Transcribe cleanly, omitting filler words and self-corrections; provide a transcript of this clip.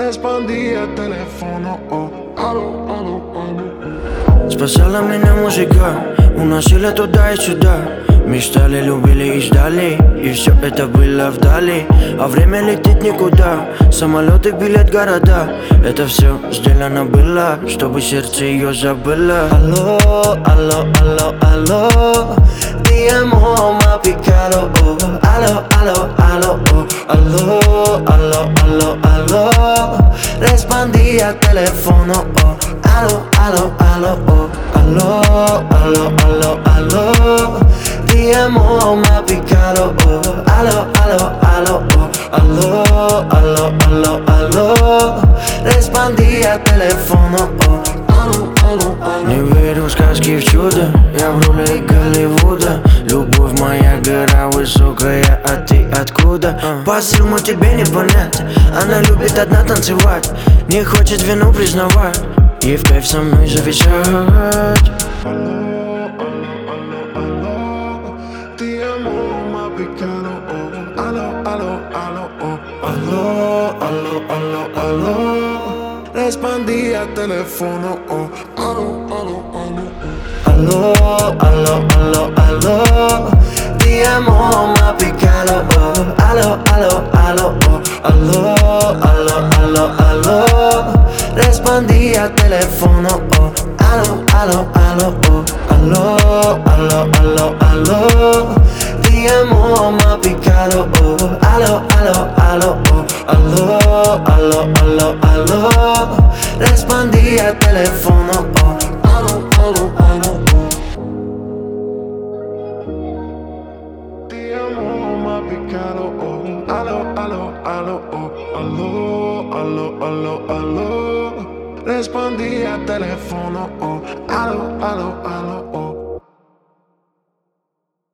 respondí al teléfono, oh, aló, aló, aló. Спасала меня музыка, уносила туда и сюда. Мечтали, любили и ждали, и все это было вдали. А время летит никуда, самолеты, билет, города. Это все сделано было, чтобы сердце ее забыло. Алло, алло, алло, алло, ti amo, m'ha piccato, oh. Allo, allo, allo, oh. Allo, allo, allo, allo, respondí al teléfono, oh. Allo, allo, allo, oh. Allo, allo, allo, allo, ti amo, m'ha piccato, oh. Allo, allo, allo, oh. Allo, allo, allo, allo, respondí al teléfono, oh. Не верю в сказки, в чудо, я в роли Голливуда. Любовь моя гора высокая, а ты откуда? Посыл мой тебе не понять, она любит одна танцевать, не хочет вину признавать и в кайф со мной зависать. Ti amo, m'ha piccato, oh. Allo, allo, allo, oh. Allo, allo, allo, allo, Respondí al teléfono, oh. Aló, aló, aló, oh. allo, allo, allo, allo, ti amo, m'ha piccato, oh. Allo, allo, allo, oh. Allo, allo, allo, allo, respondí al teléfono, oh. Allo, allo, allo, oh. Allo, allo, allo, allo, ti amo, m'ha piccato, oh. Allo, allo, allo, oh. Allo, allo, allo, allo, respondí al teléfono, oh. Aló, aló, aló, oh. Ti amo, m'ha piccato, oh. Aló, aló, aló, oh. Aló, aló, aló, aló, respondí al teléfono, oh. Aló, aló, aló, oh.